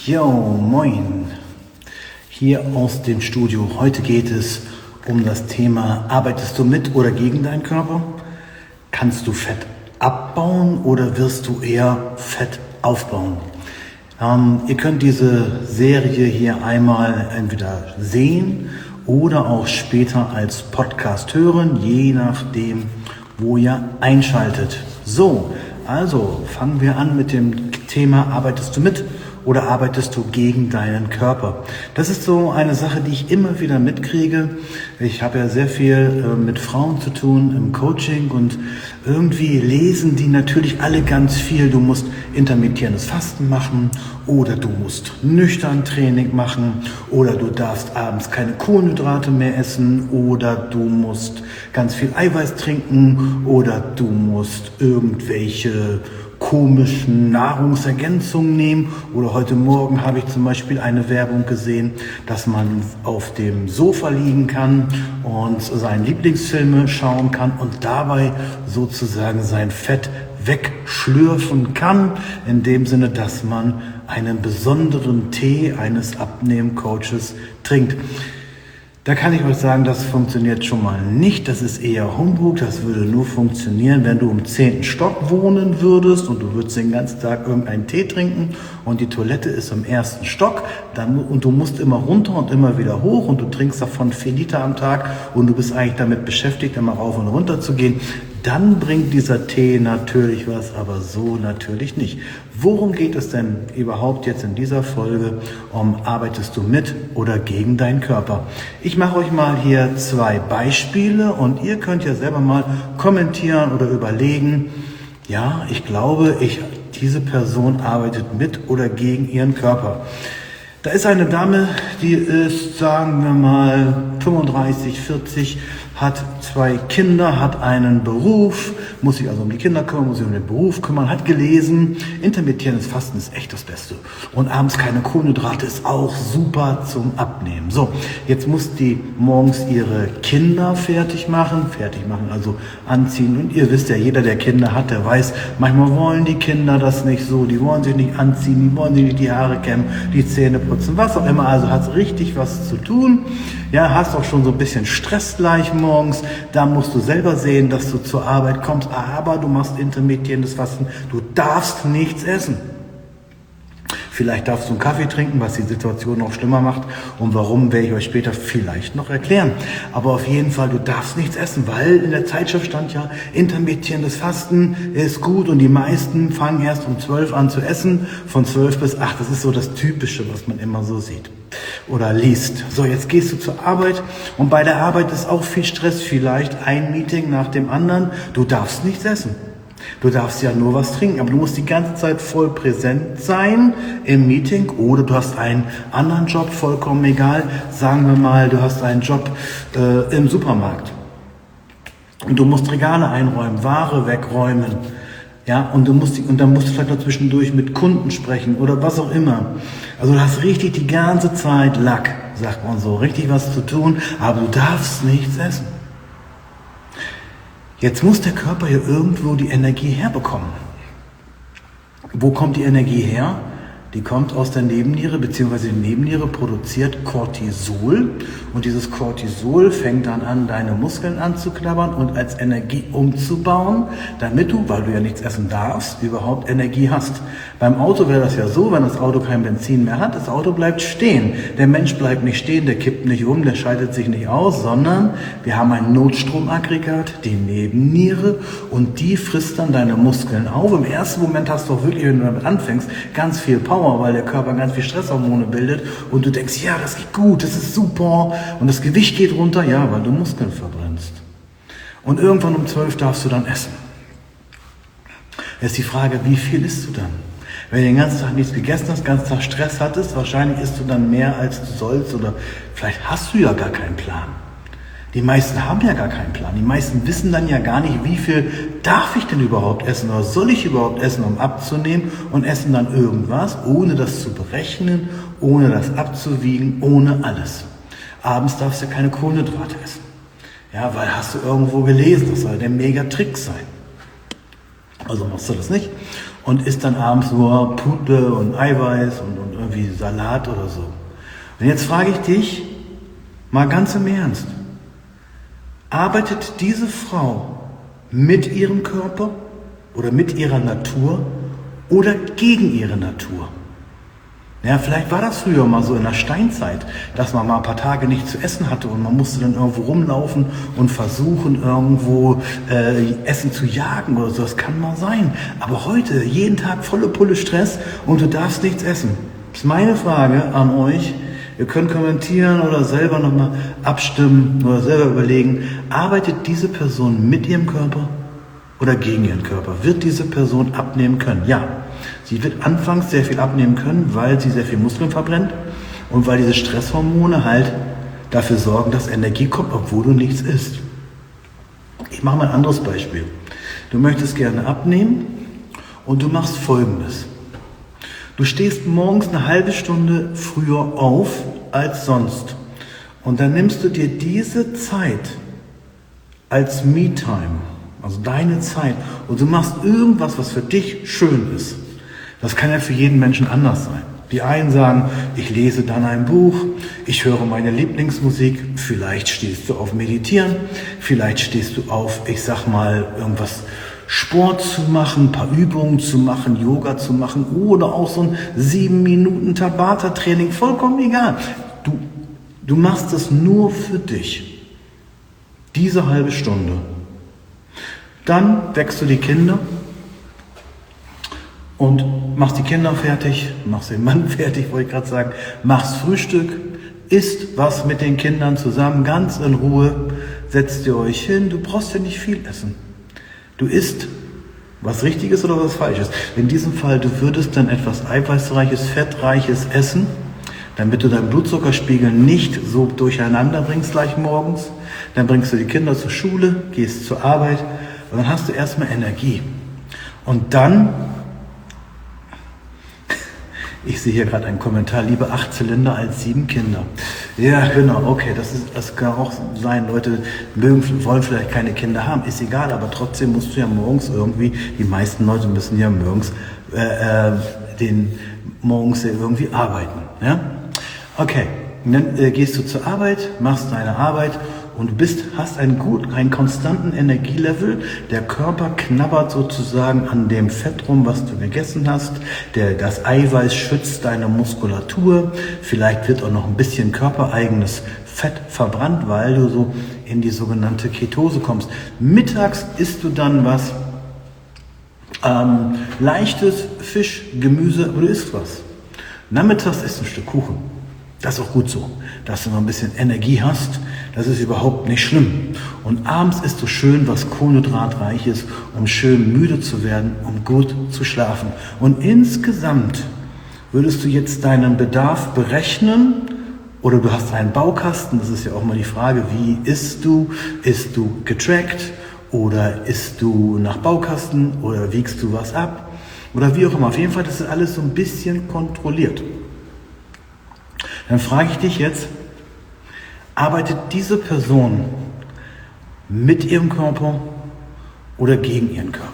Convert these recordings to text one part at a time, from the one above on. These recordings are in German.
Jo, moin, hier aus dem Studio. Heute geht es um das Thema, arbeitest du mit oder gegen deinen Körper? Kannst du Fett abbauen oder wirst du eher Fett aufbauen? Ihr könnt diese Serie hier einmal entweder sehen oder auch später als Podcast hören, je nachdem, wo ihr einschaltet. So, also fangen wir an mit dem Thema, arbeitest du mit oder arbeitest du gegen deinen Körper? Das ist so eine Sache, die ich immer wieder mitkriege. Ich habe ja sehr viel mit Frauen zu tun im Coaching und irgendwie lesen die natürlich alle ganz viel. Du musst intermittierendes Fasten machen oder du musst nüchtern Training machen oder du darfst abends keine Kohlenhydrate mehr essen oder du musst ganz viel Eiweiß trinken oder du musst irgendwelche komischen Nahrungsergänzungen nehmen. Oder heute Morgen habe ich zum Beispiel eine Werbung gesehen, dass man auf dem Sofa liegen kann und seine Lieblingsfilme schauen kann und dabei sozusagen sein Fett wegschlürfen kann, in dem Sinne, dass man einen besonderen Tee eines Abnehmcoaches trinkt. Da kann ich euch sagen, das funktioniert schon mal nicht. Das ist eher Humbug. Das würde nur funktionieren, wenn du im 10. Stock wohnen würdest und du würdest den ganzen Tag irgendeinen Tee trinken und die Toilette ist im 1. Stock und du musst immer runter und immer wieder hoch und du trinkst davon 4 Liter am Tag und du bist eigentlich damit beschäftigt, immer rauf und runter zu gehen. Dann bringt dieser Tee natürlich was, aber so natürlich nicht. Worum geht es denn überhaupt jetzt in dieser Folge? Arbeitest du mit oder gegen deinen Körper? Ich mache euch mal hier 2 Beispiele und ihr könnt ja selber mal kommentieren oder überlegen, ja, ich glaube, diese Person arbeitet mit oder gegen ihren Körper. Da ist eine Dame, die ist, sagen wir mal, 35, 40, hat 2 Kinder, hat einen Beruf, muss sich also um die Kinder kümmern, muss sich um den Beruf kümmern, hat gelesen, intermittierendes Fasten ist echt das Beste. Und abends keine Kohlenhydrate ist auch super zum Abnehmen. So, jetzt muss die morgens ihre Kinder fertig machen, also anziehen. Und ihr wisst ja, jeder, der Kinder hat, der weiß, manchmal wollen die Kinder das nicht so, die wollen sich nicht anziehen, die wollen sich nicht die Haare kämmen, die Zähne putzen, was auch immer. Also hat richtig was zu tun. Ja, hast auch schon so ein bisschen Stress gleich morgens. Da musst du selber sehen, dass du zur Arbeit kommst. Aber du machst intermittierendes Fasten. Du darfst nichts essen. Vielleicht darfst du einen Kaffee trinken, was die Situation noch schlimmer macht. Und warum, werde ich euch später vielleicht noch erklären. Aber auf jeden Fall, du darfst nichts essen, weil in der Zeitschrift stand ja, intermittierendes Fasten ist gut. Und die meisten fangen erst um 12 an zu essen, von 12 bis 8. Das ist so das Typische, was man immer so sieht oder liest. So, jetzt gehst du zur Arbeit und bei der Arbeit ist auch viel Stress, vielleicht ein Meeting nach dem anderen. Du darfst nichts essen. Du darfst ja nur was trinken, aber du musst die ganze Zeit voll präsent sein im Meeting oder du hast einen anderen Job, vollkommen egal. Sagen wir mal, du hast einen Job im Supermarkt und du musst Regale einräumen, Ware wegräumen. Ja, und dann musst du vielleicht noch zwischendurch mit Kunden sprechen oder was auch immer. Also du hast richtig die ganze Zeit Lack, sagt man so, richtig was zu tun, aber du darfst nichts essen. Jetzt muss der Körper hier irgendwo die Energie herbekommen. Wo kommt die Energie her? Die kommt aus der Nebenniere, beziehungsweise die Nebenniere produziert Cortisol. Und dieses Cortisol fängt dann an, deine Muskeln anzuknabbern und als Energie umzubauen, damit du, weil du ja nichts essen darfst, überhaupt Energie hast. Beim Auto wäre das ja so, wenn das Auto kein Benzin mehr hat, das Auto bleibt stehen. Der Mensch bleibt nicht stehen, der kippt nicht um, der schaltet sich nicht aus, sondern wir haben ein Notstromaggregat, die Nebenniere, und die frisst dann deine Muskeln auf. Im ersten Moment hast du auch wirklich, wenn du damit anfängst, ganz viel Power, weil der Körper ganz viel Stresshormone bildet und du denkst, ja, das geht gut, das ist super und das Gewicht geht runter, ja, weil du Muskeln verbrennst. Und irgendwann um 12 darfst du dann essen. Jetzt ist die Frage, wie viel isst du dann? Wenn du den ganzen Tag nichts gegessen hast, den ganzen Tag Stress hattest, wahrscheinlich isst du dann mehr als du sollst oder vielleicht hast du ja gar keinen Plan. Die meisten haben ja gar keinen Plan. Die meisten wissen dann ja gar nicht, wie viel darf ich denn überhaupt essen oder soll ich überhaupt essen, um abzunehmen, und essen dann irgendwas, ohne das zu berechnen, ohne das abzuwiegen, ohne alles. Abends darfst du keine Kohlenhydrate essen. Ja, weil hast du irgendwo gelesen, das soll der Mega-Trick sein. Also machst du das nicht und isst dann abends nur Pute und Eiweiß und irgendwie Salat oder so. Und jetzt frage ich dich, mal ganz im Ernst, arbeitet diese Frau mit ihrem Körper oder mit ihrer Natur oder gegen ihre Natur? Ja, vielleicht war das früher mal so in der Steinzeit, dass man mal ein paar Tage nichts zu essen hatte und man musste dann irgendwo rumlaufen und versuchen, irgendwo Essen zu jagen oder so. Das kann mal sein. Aber heute, jeden Tag volle Pulle Stress und du darfst nichts essen. Das ist meine Frage an euch. Ihr könnt kommentieren oder selber nochmal abstimmen oder selber überlegen, arbeitet diese Person mit ihrem Körper oder gegen ihren Körper? Wird diese Person abnehmen können? Ja. Sie wird anfangs sehr viel abnehmen können, weil sie sehr viel Muskeln verbrennt und weil diese Stresshormone halt dafür sorgen, dass Energie kommt, obwohl du nichts isst. Ich mache mal ein anderes Beispiel. Du möchtest gerne abnehmen und du machst Folgendes. Du stehst morgens eine halbe Stunde früher auf als sonst und dann nimmst du dir diese Zeit als Me-Time, also deine Zeit, und du machst irgendwas, was für dich schön ist. Das kann ja für jeden Menschen anders sein. Die einen sagen, ich lese dann ein Buch, ich höre meine Lieblingsmusik, vielleicht stehst du auf Meditieren, vielleicht stehst du auf, ich sag mal, irgendwas Sport zu machen, ein paar Übungen zu machen, Yoga zu machen oder auch so ein 7 Minuten Tabata-Training, vollkommen egal. Du machst das nur für dich. Diese halbe Stunde. Dann wächst du die Kinder und machst die Kinder fertig, machst den Mann fertig, wollte ich gerade sagen, machst Frühstück, isst was mit den Kindern zusammen, ganz in Ruhe, setzt ihr euch hin, du brauchst ja nicht viel essen. Du isst was Richtiges oder was Falsches. In diesem Fall, du würdest dann etwas Eiweißreiches, Fettreiches essen, damit du deinen Blutzuckerspiegel nicht so durcheinander bringst gleich morgens. Dann bringst du die Kinder zur Schule, gehst zur Arbeit und dann hast du erstmal Energie. Und dann, ich sehe hier gerade einen Kommentar, lieber 8 Zylinder als 7 Kinder. Ja, genau, okay, das kann auch sein. Leute wollen vielleicht keine Kinder haben, ist egal, aber trotzdem musst du ja morgens irgendwie, die meisten Leute müssen ja morgens irgendwie arbeiten. Ja? Okay, und dann gehst du zur Arbeit, machst deine Arbeit und hast einen konstanten Energielevel. Der Körper knabbert sozusagen an dem Fett rum, was du gegessen hast. Das Eiweiß schützt deine Muskulatur. Vielleicht wird auch noch ein bisschen körpereigenes Fett verbrannt, weil du so in die sogenannte Ketose kommst. Mittags isst du dann was Leichtes, Fisch, Gemüse, aber du isst was. Nachmittags isst du ein Stück Kuchen. Das ist auch gut so, dass du noch ein bisschen Energie hast. Das ist überhaupt nicht schlimm. Und abends isst du schön was Kohlenhydratreiches, um schön müde zu werden, um gut zu schlafen. Und insgesamt würdest du jetzt deinen Bedarf berechnen oder du hast einen Baukasten. Das ist ja auch mal die Frage, wie isst du? Isst du getrackt oder isst du nach Baukasten oder wiegst du was ab? Oder wie auch immer. Auf jeden Fall, das ist alles so ein bisschen kontrolliert. Dann frage ich dich jetzt, arbeitet diese Person mit ihrem Körper oder gegen ihren Körper?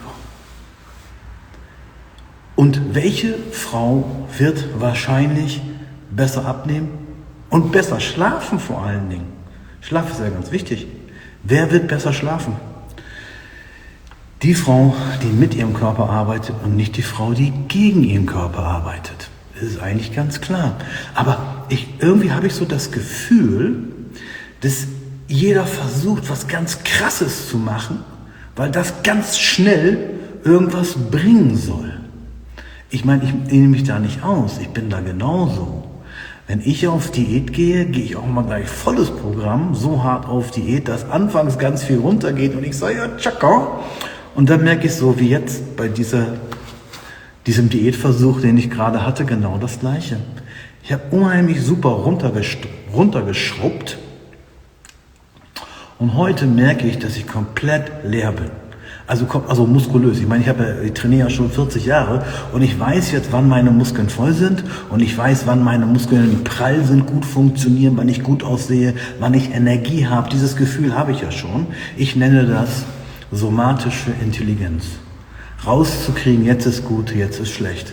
Und welche Frau wird wahrscheinlich besser abnehmen und besser schlafen vor allen Dingen? Schlaf ist ja ganz wichtig. Wer wird besser schlafen? Die Frau, die mit ihrem Körper arbeitet und nicht die Frau, die gegen ihren Körper arbeitet. Das ist eigentlich ganz klar. Aber irgendwie habe ich so das Gefühl, dass jeder versucht, was ganz Krasses zu machen, weil das ganz schnell irgendwas bringen soll. Ich meine, ich nehme mich da nicht aus. Ich bin da genauso. Wenn ich auf Diät gehe, gehe ich auch mal gleich volles Programm, so hart auf Diät, dass anfangs ganz viel runtergeht und ich sage, ja, tschakka. Und dann merke ich so, wie jetzt bei diesem Diätversuch, den ich gerade hatte, genau das Gleiche. Ich habe unheimlich super runtergeschrubbt und heute merke ich, dass ich komplett leer bin. Also muskulös. Ich meine, ich trainiere ja schon 40 Jahre und ich weiß jetzt, wann meine Muskeln voll sind und ich weiß, wann meine Muskeln prall sind, gut funktionieren, wann ich gut aussehe, wann ich Energie habe. Dieses Gefühl habe ich ja schon. Ich nenne das somatische Intelligenz. Rauszukriegen, jetzt ist gut, jetzt ist schlecht.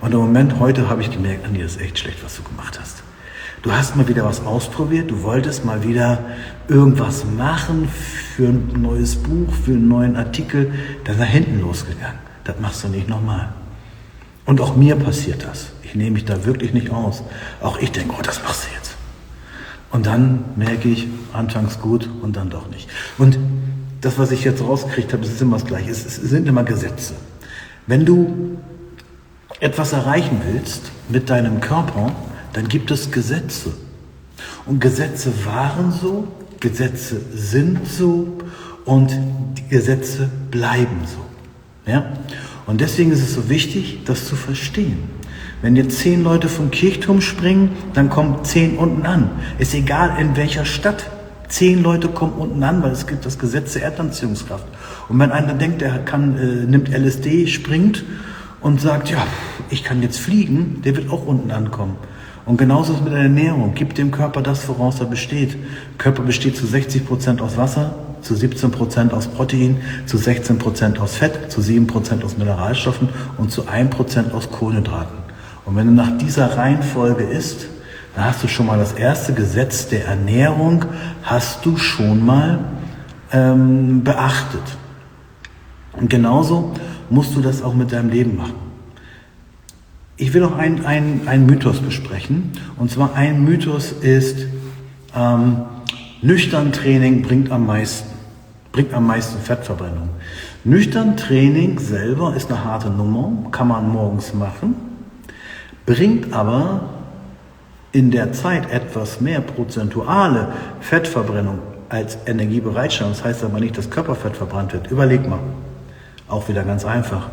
Und im Moment, heute habe ich gemerkt, Andi, das ist echt schlecht, was du gemacht hast. Du hast mal wieder was ausprobiert, du wolltest mal wieder irgendwas machen für ein neues Buch, für einen neuen Artikel, dann ist nach hinten losgegangen. Das machst du nicht nochmal. Und auch mir passiert das. Ich nehme mich da wirklich nicht aus. Auch ich denke, oh, das machst du jetzt. Und dann merke ich, anfangs gut und dann doch nicht. Und das, was ich jetzt rausgekriegt habe, ist immer das Gleiche. Es sind immer Gesetze. Wenn du etwas erreichen willst mit deinem Körper, dann gibt es Gesetze. Und Gesetze waren so, Gesetze sind so und die Gesetze bleiben so. Ja? Und deswegen ist es so wichtig, das zu verstehen. Wenn jetzt 10 Leute vom Kirchturm springen, dann kommen 10 unten an. Ist egal in welcher Stadt. 10 Leute kommen unten an, weil es gibt das Gesetz der Erdanziehungskraft. Und wenn einer denkt, der nimmt LSD, springt und sagt, ja, ich kann jetzt fliegen, der wird auch unten ankommen. Und genauso ist es mit der Ernährung. Gib dem Körper das, woraus er besteht. Der Körper besteht zu 60% aus Wasser, zu 17% aus Protein, zu 16% aus Fett, zu 7% aus Mineralstoffen und zu 1% aus Kohlenhydraten. Und wenn du nach dieser Reihenfolge isst, dann hast du schon mal das erste Gesetz der Ernährung, hast du schon mal beachtet. Und genauso musst du das auch mit deinem Leben machen. Ich will noch einen Mythos besprechen. Und zwar ein Mythos ist, nüchtern Training bringt am meisten Fettverbrennung. Nüchtern Training selber ist eine harte Nummer, kann man morgens machen, bringt aber in der Zeit etwas mehr prozentuale Fettverbrennung als Energiebereitstellung. Das heißt aber nicht, dass Körperfett verbrannt wird. Überleg mal. Auch wieder ganz einfach.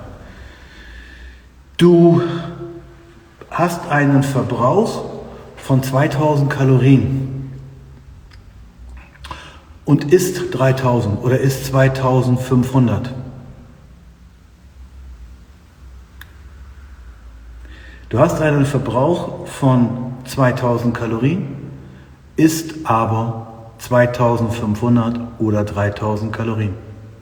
Du hast einen Verbrauch von 2000 Kalorien und isst 3000 oder isst 2500. Du hast einen Verbrauch von 2000 Kalorien, isst aber 2500 oder 3000 Kalorien.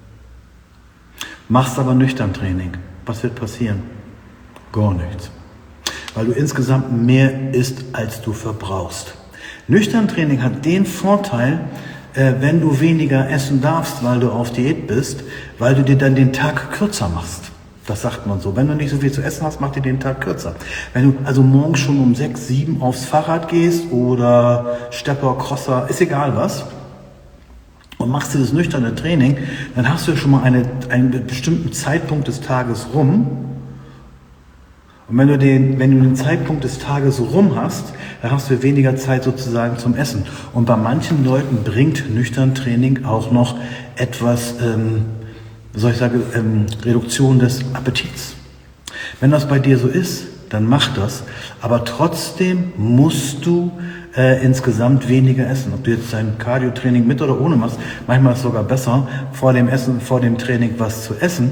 Machst aber nüchtern Training. Was wird passieren? Gar nichts. Weil du insgesamt mehr isst, als du verbrauchst. Nüchtern Training hat den Vorteil, wenn du weniger essen darfst, weil du auf Diät bist, weil du dir dann den Tag kürzer machst. Das sagt man so. Wenn du nicht so viel zu essen hast, mach dir den Tag kürzer. Wenn du also morgens schon um 6, 7 aufs Fahrrad gehst oder Stepper, Crosser, ist egal was, und machst dir das nüchterne Training, dann hast du schon mal einen bestimmten Zeitpunkt des Tages rum. Und wenn du den Zeitpunkt des Tages rum hast, dann hast du weniger Zeit sozusagen zum Essen. Und bei manchen Leuten bringt nüchtern Training auch noch etwas, Reduktion des Appetits. Wenn das bei dir so ist, dann mach das. Aber trotzdem musst du insgesamt weniger essen. Ob du jetzt dein Cardio-Training mit oder ohne machst, manchmal ist es sogar besser, vor dem Training was zu essen.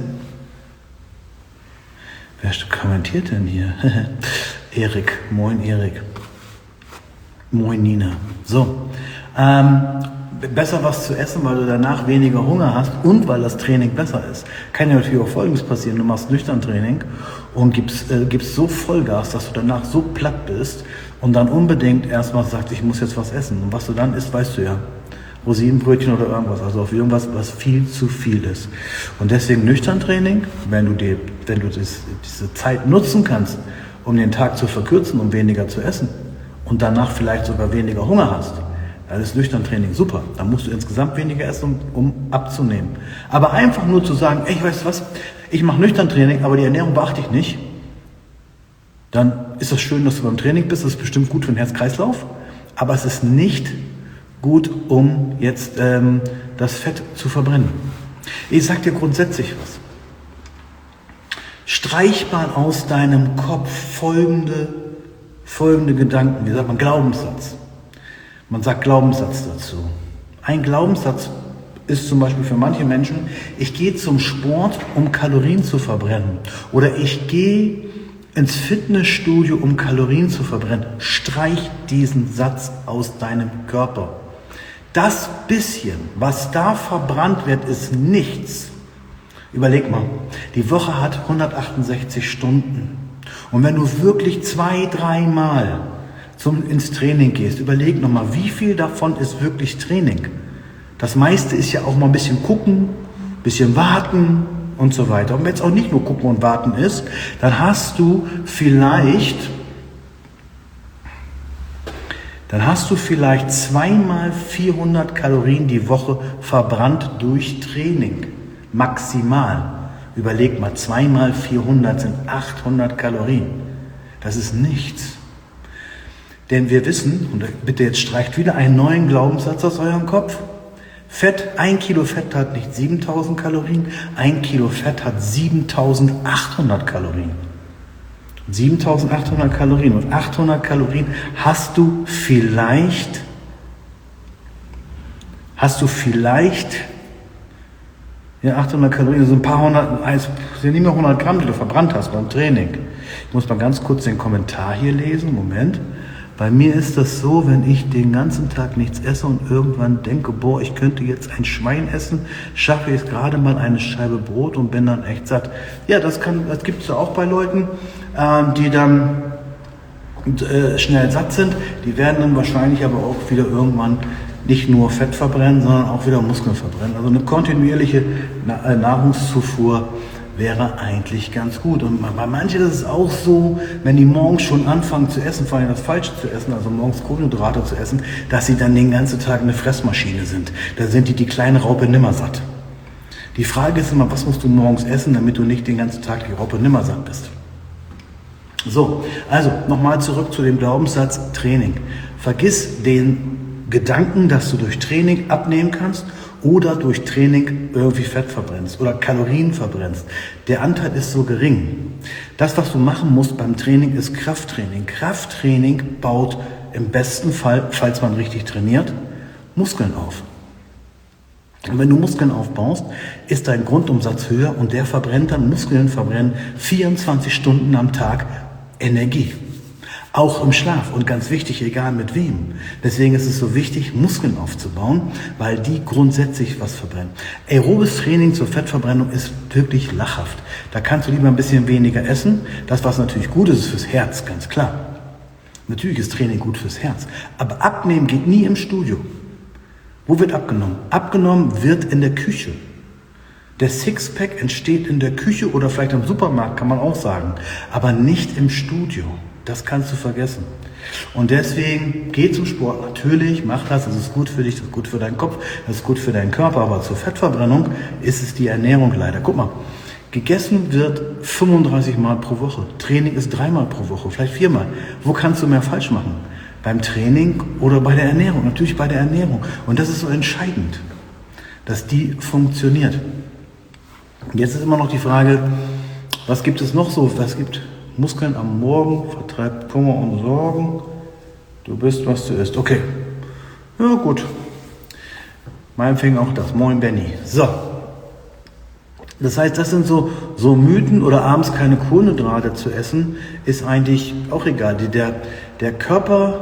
Wer kommentiert denn hier? Erik. Moin Erik. Moin Nina. So. Besser was zu essen, weil du danach weniger Hunger hast und weil das Training besser ist. Kann ja natürlich auch Folgendes passieren. Du machst nüchtern Training und gibst so Vollgas, dass du danach so platt bist und dann unbedingt erstmal sagst, ich muss jetzt was essen. Und was du dann isst, weißt du ja. Rosinenbrötchen oder irgendwas, also auf irgendwas, was viel zu viel ist. Und deswegen nüchtern Training, wenn du diese Zeit nutzen kannst, um den Tag zu verkürzen, um weniger zu essen und danach vielleicht sogar weniger Hunger hast, dann ist nüchtern Training super. Dann musst du insgesamt weniger essen, um abzunehmen. Aber einfach nur zu sagen, ey, weißt du was, ich mache nüchtern Training, aber die Ernährung beachte ich nicht, dann ist das schön, dass du beim Training bist, das ist bestimmt gut für den Herz-Kreislauf, aber es ist nicht gut, um jetzt das Fett zu verbrennen. Ich sag dir grundsätzlich was. Streich mal aus deinem Kopf folgende Gedanken, wie sagt man, Glaubenssatz. Man sagt Glaubenssatz dazu. Ein Glaubenssatz ist zum Beispiel für manche Menschen, ich gehe zum Sport, um Kalorien zu verbrennen. Oder ich gehe ins Fitnessstudio, um Kalorien zu verbrennen. Streich diesen Satz aus deinem Körper. Das bisschen, was da verbrannt wird, ist nichts. Überleg mal, die Woche hat 168 Stunden. Und wenn du wirklich 2-3 Mal ins Training gehst, überleg nochmal, wie viel davon ist wirklich Training? Das meiste ist ja auch mal ein bisschen gucken, ein bisschen warten und so weiter. Und wenn es auch nicht nur gucken und warten ist, dann hast du vielleicht 2-mal 400 Kalorien die Woche verbrannt durch Training. Maximal. Überleg mal, 2-mal 400 sind 800 Kalorien. Das ist nichts. Denn wir wissen, und bitte jetzt streicht wieder einen neuen Glaubenssatz aus eurem Kopf, 1 Kilo Fett hat nicht 7000 Kalorien, 1 Kilo Fett hat 7800 Kalorien. 7800 Kalorien und 800 Kalorien hast du vielleicht, ja 800 Kalorien, so ein paar hundert, sind nicht mehr 100 Gramm, die du verbrannt hast beim Training. Ich muss mal ganz kurz den Kommentar hier lesen, Moment. Bei mir ist das so, wenn ich den ganzen Tag nichts esse und irgendwann denke, boah, ich könnte jetzt ein Schwein essen, schaffe ich gerade mal eine Scheibe Brot und bin dann echt satt. Ja, das gibt es ja auch bei Leuten, die dann schnell satt sind. Die werden dann wahrscheinlich aber auch wieder irgendwann nicht nur Fett verbrennen, sondern auch wieder Muskeln verbrennen. Also eine kontinuierliche Nahrungszufuhr wäre eigentlich ganz gut. Und bei manchen ist es auch so, wenn die morgens schon anfangen zu essen, vor allem das Falsche zu essen, also morgens Kohlenhydrate zu essen, dass sie dann den ganzen Tag eine Fressmaschine sind. Da sind die kleine Raupe nimmersatt. Die Frage ist immer, was musst du morgens essen, damit du nicht den ganzen Tag die Raupe nimmersatt bist? So, also nochmal zurück zu dem Glaubenssatz Training. Vergiss den Gedanken, dass du durch Training abnehmen kannst oder durch Training irgendwie Fett verbrennst oder Kalorien verbrennst. Der Anteil ist so gering. Das, was du machen musst beim Training, ist Krafttraining. Krafttraining baut im besten Fall, falls man richtig trainiert, Muskeln auf. Und wenn du Muskeln aufbaust, ist dein Grundumsatz höher und der verbrennt dann, Muskeln verbrennen 24 Stunden am Tag Energie. Auch im Schlaf und ganz wichtig, egal mit wem. Deswegen ist es so wichtig, Muskeln aufzubauen, weil die grundsätzlich was verbrennen. Aerobes Training zur Fettverbrennung ist wirklich lachhaft. Da kannst du lieber ein bisschen weniger essen. Das, was natürlich gut ist, ist fürs Herz, ganz klar. Natürlich ist Training gut fürs Herz. Aber abnehmen geht nie im Studio. Wo wird abgenommen? Abgenommen wird in der Küche. Der Sixpack entsteht in der Küche oder vielleicht im Supermarkt, kann man auch sagen. Aber nicht im Studio. Das kannst du vergessen. Und deswegen geh zum Sport. Natürlich, mach das ist gut für dich, das ist gut für deinen Kopf, das ist gut für deinen Körper. Aber zur Fettverbrennung ist es die Ernährung leider. Guck mal, gegessen wird 35 Mal pro Woche. Training ist 3 Mal pro Woche, vielleicht 4 Mal. Wo kannst du mehr falsch machen? Beim Training oder bei der Ernährung? Natürlich bei der Ernährung. Und das ist so entscheidend, dass die funktioniert. Jetzt ist immer noch die Frage, was gibt es noch so? Was gibt Muskeln am Morgen, vertreibt Kummer und Sorgen. Du bist, was du isst. Okay, ja gut. Meinetwegen auch das. Moin Benny. So. Das heißt, das sind so Mythen oder abends keine Kohlenhydrate zu essen, ist eigentlich auch egal. Der Körper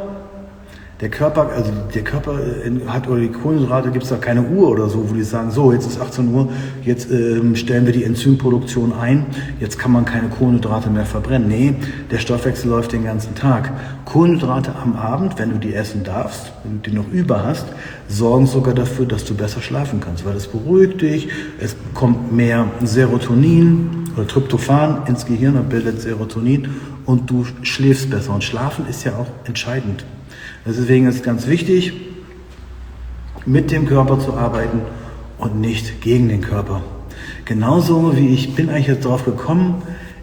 hat, oder die Kohlenhydrate, gibt es da keine Uhr oder so, wo die sagen, so, jetzt ist 18 Uhr, jetzt stellen wir die Enzymproduktion ein, jetzt kann man keine Kohlenhydrate mehr verbrennen. Nee, der Stoffwechsel läuft den ganzen Tag. Kohlenhydrate am Abend, wenn du die essen darfst, wenn du die noch über hast, sorgen sogar dafür, dass du besser schlafen kannst, weil es beruhigt dich, es kommt mehr Serotonin oder Tryptophan ins Gehirn und bildet Serotonin und du schläfst besser. Und Schlafen ist ja auch entscheidend. Deswegen ist es ganz wichtig, mit dem Körper zu arbeiten und nicht gegen den Körper. Genauso wie ich bin eigentlich jetzt drauf gekommen,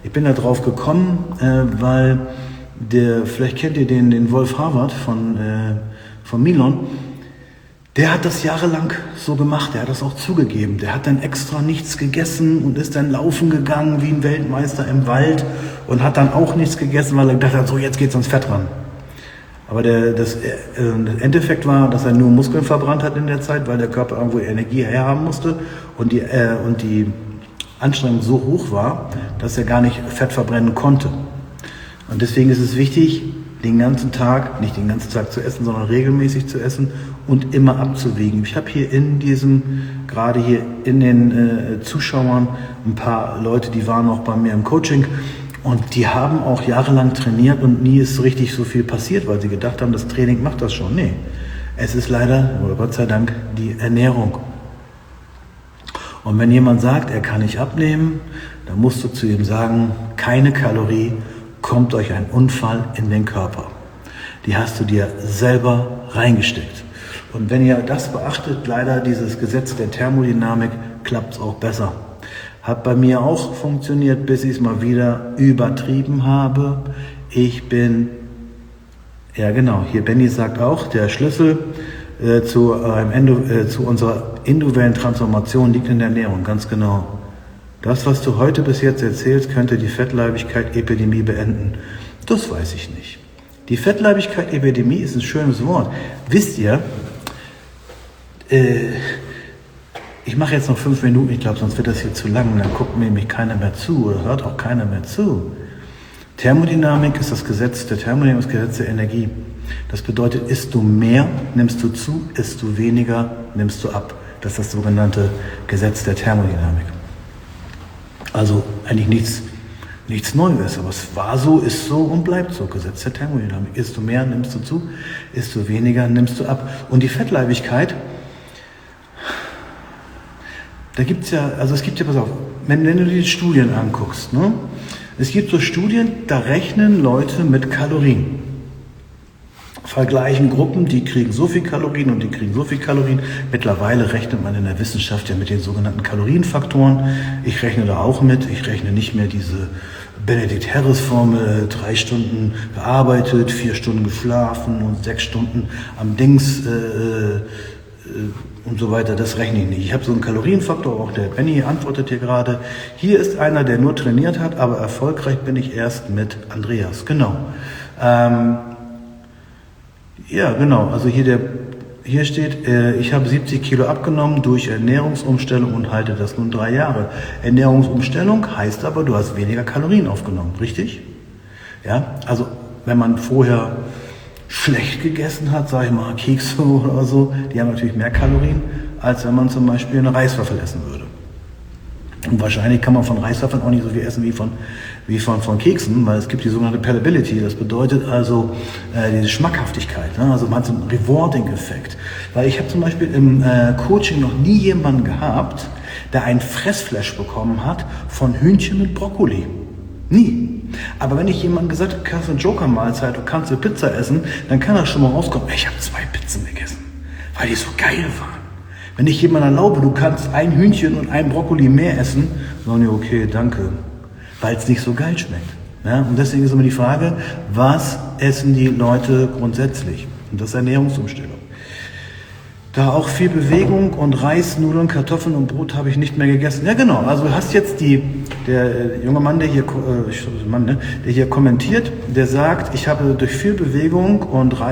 weil vielleicht kennt ihr den Wolf Harvard von Milon, der hat das jahrelang so gemacht, der hat das auch zugegeben. Der hat dann extra nichts gegessen und ist dann laufen gegangen wie ein Weltmeister im Wald und hat dann auch nichts gegessen, weil er gedacht hat, so jetzt geht's ans Fett ran. Aber das Endeffekt war, dass er nur Muskeln verbrannt hat in der Zeit, weil der Körper irgendwo Energie herhaben musste und die Anstrengung so hoch war, dass er gar nicht Fett verbrennen konnte. Und deswegen ist es wichtig, nicht den ganzen Tag zu essen, sondern regelmäßig zu essen und immer abzuwiegen. Ich habe hier gerade hier in den Zuschauern ein paar Leute, die waren auch bei mir im Coaching Und die haben auch jahrelang trainiert und nie ist so richtig so viel passiert, weil sie gedacht haben, das Training macht das schon. Nee, es ist leider, oder Gott sei Dank, die Ernährung. Und wenn jemand sagt, er kann nicht abnehmen, dann musst du zu ihm sagen, keine Kalorie kommt durch einen Unfall in den Körper. Die hast du dir selber reingesteckt. Und wenn ihr das beachtet, leider dieses Gesetz der Thermodynamik, klappt es auch besser. Hat bei mir auch funktioniert, bis ich es mal wieder übertrieben habe. Ja genau, hier Benny sagt auch, der Schlüssel zu unserer individuellen Transformation liegt in der Ernährung, ganz genau. Das, was du heute bis jetzt erzählst, könnte die Fettleibigkeit-Epidemie beenden. Das weiß ich nicht. Die Fettleibigkeit-Epidemie ist ein schönes Wort. Wisst ihr, ich mache jetzt noch 5 Minuten, ich glaube, sonst wird das hier zu lang, dann guckt mir nämlich keiner mehr zu oder hört auch keiner mehr zu. Thermodynamik ist das Gesetz der Thermodynamik, das Gesetz der Energie. Das bedeutet, isst du mehr, nimmst du zu, isst du weniger, nimmst du ab. Das ist das sogenannte Gesetz der Thermodynamik. Also eigentlich nichts Neues, aber es war so, ist so und bleibt so. Gesetz der Thermodynamik. Isst du mehr, nimmst du zu, isst du weniger, nimmst du ab. Und die Fettleibigkeit, da gibt es ja, pass auf, wenn du dir die Studien anguckst, ne? Es gibt so Studien, da rechnen Leute mit Kalorien. Vergleichen Gruppen, die kriegen so viel Kalorien und die kriegen so viel Kalorien. Mittlerweile rechnet man in der Wissenschaft ja mit den sogenannten Kalorienfaktoren. Ich rechne da auch mit. Ich rechne nicht mehr diese Benedikt-Harris-Formel, 3 Stunden gearbeitet, 4 Stunden geschlafen und 6 Stunden am Dings und so weiter. Das rechne ich nicht. Ich habe so einen Kalorienfaktor, auch der Benny antwortet hier gerade. Hier ist einer, der nur trainiert hat, aber erfolgreich bin ich erst mit Andreas. Genau. Ja, genau. Also hier steht, ich habe 70 Kilo abgenommen durch Ernährungsumstellung und halte das nun 3 Jahre. Ernährungsumstellung heißt aber, du hast weniger Kalorien aufgenommen, richtig? Ja, also wenn man vorher schlecht gegessen hat, sage ich mal, Kekse oder so, die haben natürlich mehr Kalorien, als wenn man zum Beispiel eine Reiswaffel essen würde. Und wahrscheinlich kann man von Reiswaffeln auch nicht so viel essen wie von Keksen, weil es gibt die sogenannte Palatability. Das bedeutet also diese Schmackhaftigkeit, ne? Also man hat so einen Rewarding-Effekt. Weil ich habe zum Beispiel im Coaching noch nie jemanden gehabt, der einen Fressflash bekommen hat von Hühnchen mit Brokkoli. Nie. Aber wenn ich jemandem gesagt habe, du kannst eine Joker-Mahlzeit, du kannst eine Pizza essen, dann kann er schon mal rauskommen, ich habe 2 Pizzen gegessen, weil die so geil waren. Wenn ich jemandem erlaube, du kannst ein Hühnchen und ein Brokkoli mehr essen, sagen die, okay, danke, weil es nicht so geil schmeckt. Ja? Und deswegen ist immer die Frage, was essen die Leute grundsätzlich? Und das ist Ernährungsumstellung. Da auch viel Bewegung und Reis, Nudeln, Kartoffeln und Brot habe ich nicht mehr gegessen. Ja genau, also du hast jetzt der junge Mann, der hier kommentiert, der sagt, ich habe durch viel Bewegung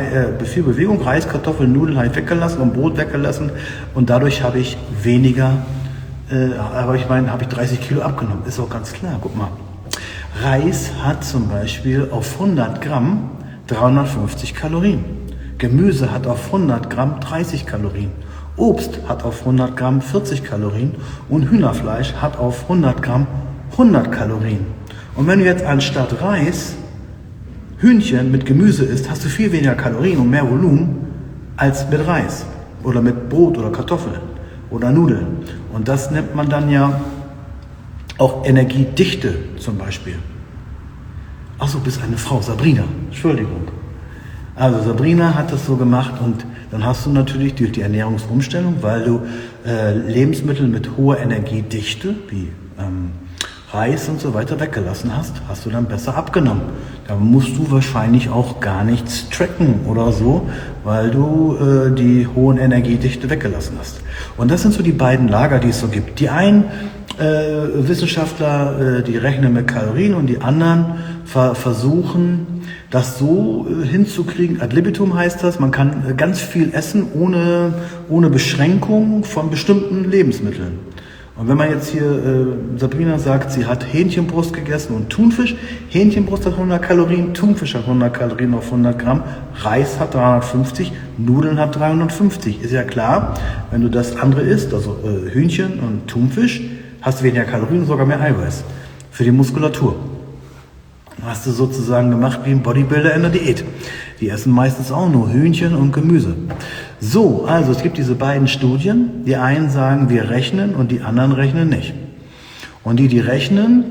Reis, Kartoffeln, Nudeln habe ich weggelassen und Brot weggelassen und dadurch habe ich weniger, habe ich 30 Kilo abgenommen. Ist auch ganz klar, guck mal. Reis hat zum Beispiel auf 100 Gramm 350 Kalorien. Gemüse hat auf 100 Gramm 30 Kalorien. Obst hat auf 100 Gramm 40 Kalorien und Hühnerfleisch hat auf 100 Gramm 100 Kalorien. Und wenn du jetzt anstatt Reis Hühnchen mit Gemüse isst, hast du viel weniger Kalorien und mehr Volumen als mit Reis oder mit Brot oder Kartoffeln oder Nudeln. Und das nennt man dann ja auch Energiedichte zum Beispiel. Achso, bist eine Frau, Sabrina, Entschuldigung. Also Sabrina hat das so gemacht und dann hast du natürlich durch die Ernährungsumstellung, weil du Lebensmittel mit hoher Energiedichte wie Reis und so weiter weggelassen hast, hast du dann besser abgenommen. Da musst du wahrscheinlich auch gar nichts tracken oder so, weil du die hohen Energiedichte weggelassen hast. Und das sind so die beiden Lager, die es so gibt. Die einen Wissenschaftler, die rechnen mit Kalorien und die anderen versuchen, das so hinzukriegen. Ad libitum heißt das, man kann ganz viel essen ohne Beschränkung von bestimmten Lebensmitteln. Und wenn man jetzt hier, Sabrina sagt, sie hat Hähnchenbrust gegessen und Thunfisch. Hähnchenbrust hat 100 Kalorien, Thunfisch hat 100 Kalorien auf 100 Gramm, Reis hat 350, Nudeln hat 350. Ist ja klar, wenn du das andere isst, also Hühnchen und Thunfisch, hast du weniger Kalorien und sogar mehr Eiweiß für die Muskulatur. Hast du sozusagen gemacht wie ein Bodybuilder in der Diät. Die essen meistens auch nur Hühnchen und Gemüse. So, also es gibt diese beiden Studien. Die einen sagen, wir rechnen und die anderen rechnen nicht. Und die rechnen,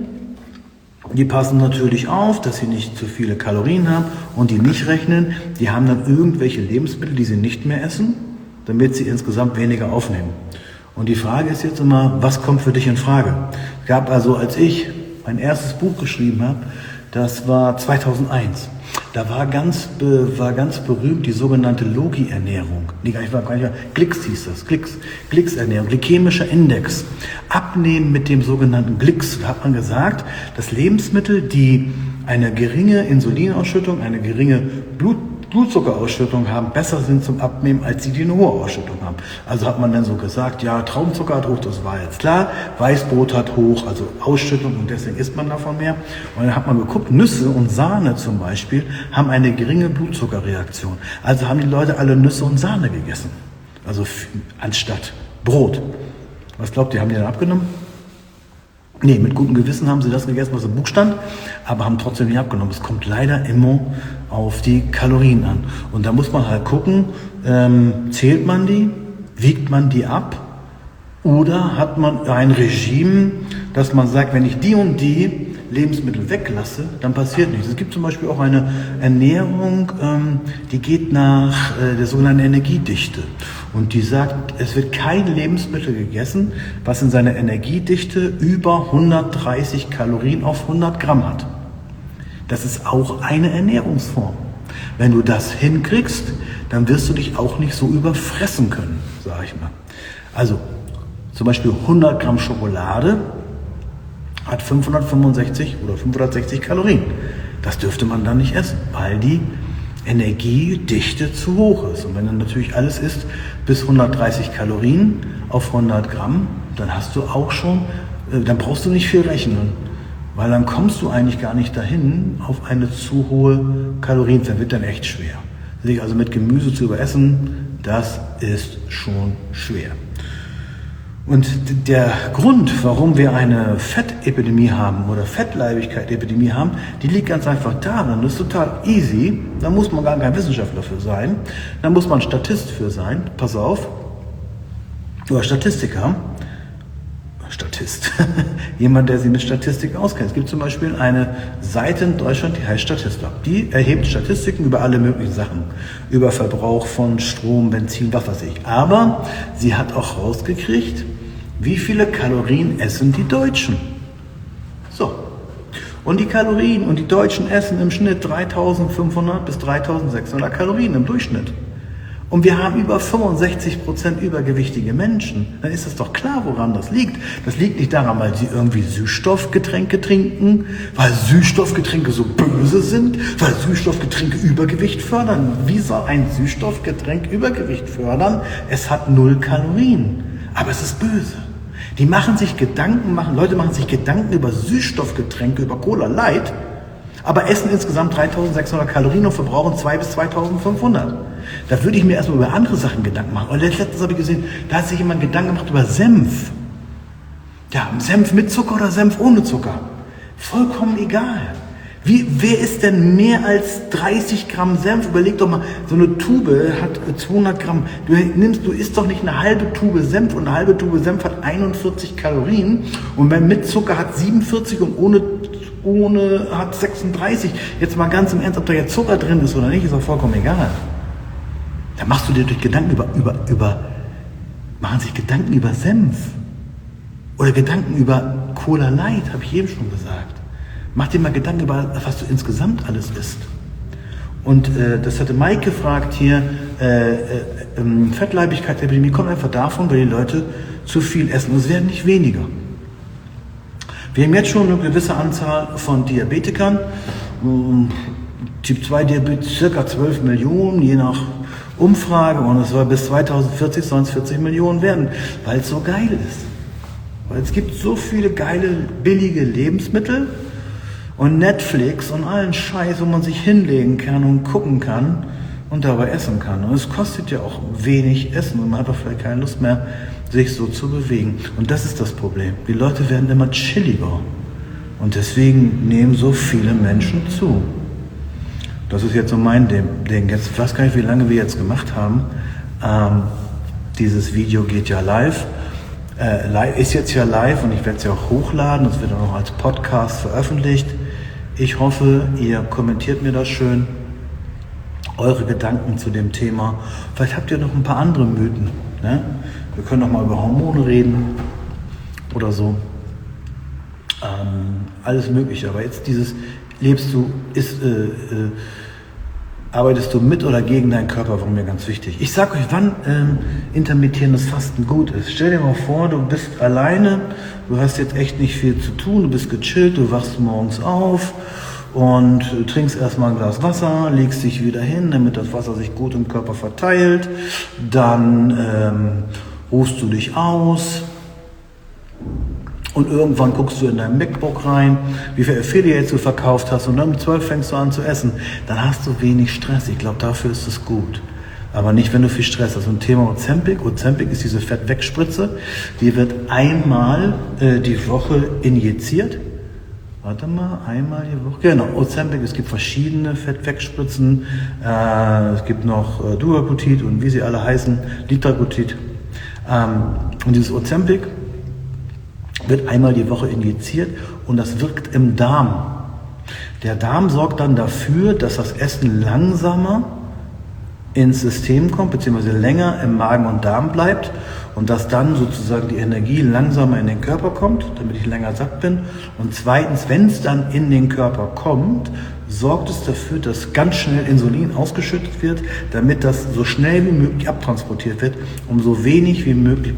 die passen natürlich auf, dass sie nicht zu viele Kalorien haben. Und die nicht rechnen, die haben dann irgendwelche Lebensmittel, die sie nicht mehr essen, damit sie insgesamt weniger aufnehmen. Und die Frage ist jetzt immer, was kommt für dich in Frage? Es gab also, als ich mein erstes Buch geschrieben habe, das war 2001. Da war ganz berühmt die sogenannte Logi-Ernährung. Glicks hieß das, Glicks-Ernährung, glykämischer Index. Abnehmen mit dem sogenannten Glicks. Da hat man gesagt, dass Lebensmittel, die eine geringe Insulinausschüttung, eine geringe Blutzuckerausschüttung haben, besser sind zum Abnehmen, als die eine hohe Ausschüttung haben. Also hat man dann so gesagt, ja, Traubenzucker hat hoch, das war jetzt klar, Weißbrot hat hoch, also Ausschüttung und deswegen isst man davon mehr. Und dann hat man geguckt, Nüsse und Sahne zum Beispiel haben eine geringe Blutzuckerreaktion. Also haben die Leute alle Nüsse und Sahne gegessen, also anstatt Brot. Was glaubt ihr, haben die dann abgenommen? Nee, mit gutem Gewissen haben sie das gegessen, was im Buch stand, aber haben trotzdem nicht abgenommen. Es kommt leider immer auf die Kalorien an. Und da muss man halt gucken, zählt man die, wiegt man die ab oder hat man ein Regime, dass man sagt, wenn ich die und die Lebensmittel weglasse, dann passiert nichts. Es gibt zum Beispiel auch eine Ernährung, die geht nach der sogenannten Energiedichte. Und die sagt, es wird kein Lebensmittel gegessen, was in seiner Energiedichte über 130 Kalorien auf 100 Gramm hat. Das ist auch eine Ernährungsform. Wenn du das hinkriegst, dann wirst du dich auch nicht so überfressen können, sage ich mal. Also zum Beispiel 100 Gramm Schokolade hat 565 oder 560 Kalorien. Das dürfte man dann nicht essen, weil die Energiedichte zu hoch ist. Und wenn dann natürlich alles isst bis 130 Kalorien auf 100 Gramm, dann hast du auch schon, dann brauchst du nicht viel rechnen, weil dann kommst du eigentlich gar nicht dahin auf eine zu hohe Kalorienzahl. Das wird dann echt schwer. Sich also mit Gemüse zu überessen, das ist schon schwer. Und der Grund, warum wir eine Fettepidemie haben oder Fettleibigkeit-Epidemie haben, die liegt ganz einfach darin, das ist total easy, da muss man gar kein Wissenschaftler für sein, da muss man Statist für sein, pass auf, oder Statistiker, jemand, der sich mit Statistik auskennt. Es gibt zum Beispiel eine Seite in Deutschland, die heißt Statista. Die erhebt Statistiken über alle möglichen Sachen, über Verbrauch von Strom, Benzin, was weiß ich. Aber sie hat auch rausgekriegt, wie viele Kalorien essen die Deutschen. So. Und die Kalorien, und die Deutschen essen im Schnitt 3.500 bis 3.600 Kalorien im Durchschnitt. Und wir haben über 65% übergewichtige Menschen. Dann ist es doch klar, woran das liegt. Das liegt nicht daran, weil sie irgendwie Süßstoffgetränke trinken, weil Süßstoffgetränke so böse sind, weil Süßstoffgetränke Übergewicht fördern. Wie soll ein Süßstoffgetränk Übergewicht fördern? Es hat 0 Kalorien. Aber es ist böse. Leute machen sich Gedanken über Süßstoffgetränke, über Cola Light, aber essen insgesamt 3.600 Kalorien und verbrauchen 2.000 bis 2.500. Da würde ich mir erstmal über andere Sachen Gedanken machen. Und letztens habe ich gesehen, da hat sich jemand Gedanken gemacht über Senf. Ja, Senf mit Zucker oder Senf ohne Zucker. Vollkommen egal. Wer isst denn mehr als 30 Gramm Senf? Überleg doch mal, so eine Tube hat 200 Gramm. Du isst doch nicht eine halbe Tube Senf und eine halbe Tube Senf hat 41 Kalorien und mit Zucker hat 47 und ohne hat 36. Jetzt mal ganz im Ernst, ob da jetzt Zucker drin ist oder nicht, ist doch vollkommen egal. Da machst du dir durch Gedanken machen sich Gedanken über Senf oder Gedanken über Cola Light, habe ich eben schon gesagt. Mach dir mal Gedanken über, was du insgesamt alles isst. Und das hatte Mike gefragt hier, Fettleibigkeit-Epidemie kommt einfach davon, weil die Leute zu viel essen. Und es werden nicht weniger. Wir haben jetzt schon eine gewisse Anzahl von Diabetikern. Typ 2 Diabetes, circa 12 Millionen, je nach Umfrage. Und es soll bis 2040 sollen es 40 Millionen werden, weil es so geil ist. Weil es gibt so viele geile, billige Lebensmittel und Netflix und allen Scheiß, wo man sich hinlegen kann und gucken kann und dabei essen kann. Und es kostet ja auch wenig Essen und man hat auch vielleicht keine Lust mehr, sich so zu bewegen. Und das ist das Problem. Die Leute werden immer chilliger. Und deswegen nehmen so viele Menschen zu. Das ist jetzt so mein Ding. Jetzt, ich weiß gar nicht, wie lange wir jetzt gemacht haben. Dieses Video geht ja live. Ist jetzt ja live und ich werde es ja auch hochladen. Es wird auch noch als Podcast veröffentlicht. Ich hoffe, ihr kommentiert mir das schön. Eure Gedanken zu dem Thema. Vielleicht habt ihr noch ein paar andere Mythen. Ne? Wir können noch mal über Hormone reden oder so. Alles Mögliche. Aber jetzt dieses, arbeitest du mit oder gegen deinen Körper, war mir ganz wichtig. Ich sag euch, wann intermittierendes Fasten gut ist. Stell dir mal vor, du bist alleine, du hast jetzt echt nicht viel zu tun, du bist gechillt, du wachst morgens auf und trinkst erstmal ein Glas Wasser, legst dich wieder hin, damit das Wasser sich gut im Körper verteilt. Dann ruhst du dich aus. Und irgendwann guckst du in dein MacBook rein, wie viel Affiliates du verkauft hast und dann um 12 fängst du an zu essen. Dann hast du wenig Stress. Ich glaube, dafür ist es gut. Aber nicht, wenn du viel Stress hast. Und Thema Ozempic. Ozempic ist diese Fettwegspritze. Die wird einmal die Woche injiziert. Warte mal, einmal die Woche. Genau, Ozempic. Es gibt verschiedene Fettwegspritzen. Es gibt noch Dulaglutid und wie sie alle heißen, Litaglutid. Und dieses Ozempic wird einmal die Woche injiziert und das wirkt im Darm. Der Darm sorgt dann dafür, dass das Essen langsamer ins System kommt, beziehungsweise länger im Magen und Darm bleibt und dass dann sozusagen die Energie langsamer in den Körper kommt, damit ich länger satt bin. Und zweitens, wenn es dann in den Körper kommt, sorgt es dafür, dass ganz schnell Insulin ausgeschüttet wird, damit das so schnell wie möglich abtransportiert wird, um so wenig wie möglich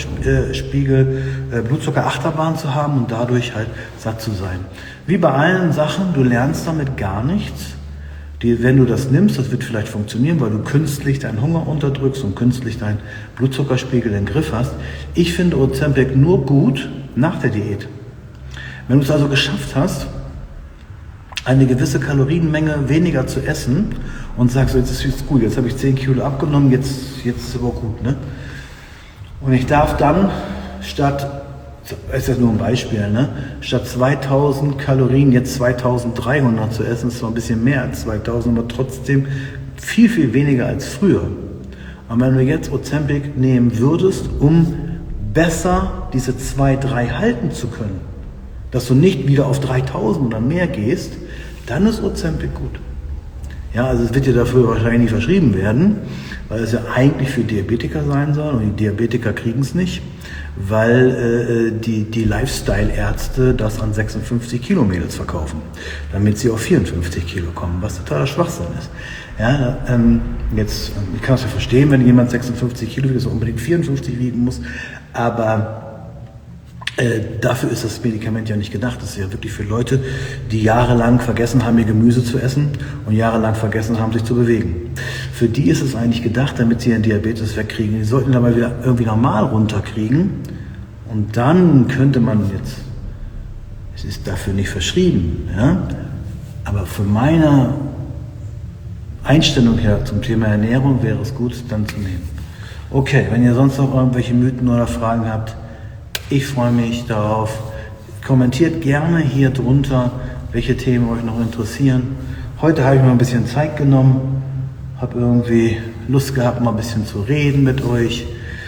Blutzuckerachterbahn zu haben und dadurch halt satt zu sein. Wie bei allen Sachen, du lernst damit gar nichts. Wenn du das nimmst, das wird vielleicht funktionieren, weil du künstlich deinen Hunger unterdrückst und künstlich deinen Blutzuckerspiegel im Griff hast. Ich finde Ozempic nur gut nach der Diät. Wenn du es also geschafft hast, eine gewisse Kalorienmenge weniger zu essen und sagst, so, jetzt ist es gut, jetzt habe ich 10 Kilo abgenommen, jetzt ist es aber gut. Ne? Und ich darf dann statt, ist jetzt nur ein Beispiel, ne? Statt 2000 Kalorien jetzt 2300 zu essen, ist zwar ein bisschen mehr als 2000, aber trotzdem viel, viel weniger als früher. Und wenn du jetzt Ozempic nehmen würdest, um besser diese 2-3 halten zu können, dass du nicht wieder auf 3000 oder mehr gehst, dann ist Ozempic gut. Ja, also es wird dir dafür wahrscheinlich nicht verschrieben werden, weil es ja eigentlich für Diabetiker sein soll und die Diabetiker kriegen es nicht, weil die Lifestyle-Ärzte das an 56 Kilo Mädels verkaufen, damit sie auf 54 Kilo kommen, was totaler Schwachsinn ist. Ja, jetzt, ich kann es ja verstehen, wenn jemand 56 Kilo wiegt, dass er unbedingt 54 wiegen muss, aber dafür ist das Medikament ja nicht gedacht. Das ist ja wirklich für Leute, die jahrelang vergessen haben, ihr Gemüse zu essen und jahrelang vergessen haben, sich zu bewegen. Für die ist es eigentlich gedacht, damit sie ihren Diabetes wegkriegen. Die sollten aber wieder irgendwie normal runterkriegen. Und dann könnte man jetzt, es ist dafür nicht verschrieben, ja, aber für meine Einstellung her zum Thema Ernährung wäre es gut, dann zu nehmen. Okay, wenn ihr sonst noch irgendwelche Mythen oder Fragen habt, ich freue mich darauf. Kommentiert gerne hier drunter, welche Themen euch noch interessieren. Heute habe ich mir ein bisschen Zeit genommen, habe irgendwie Lust gehabt, mal ein bisschen zu reden mit euch.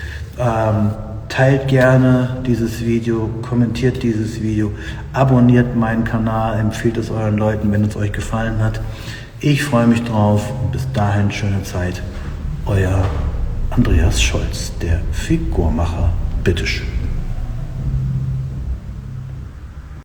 Teilt gerne dieses Video, kommentiert dieses Video, abonniert meinen Kanal, empfiehlt es euren Leuten, wenn es euch gefallen hat. Ich freue mich drauf und bis dahin schöne Zeit. Euer Andreas Scholz, der Figurmacher. Bitteschön.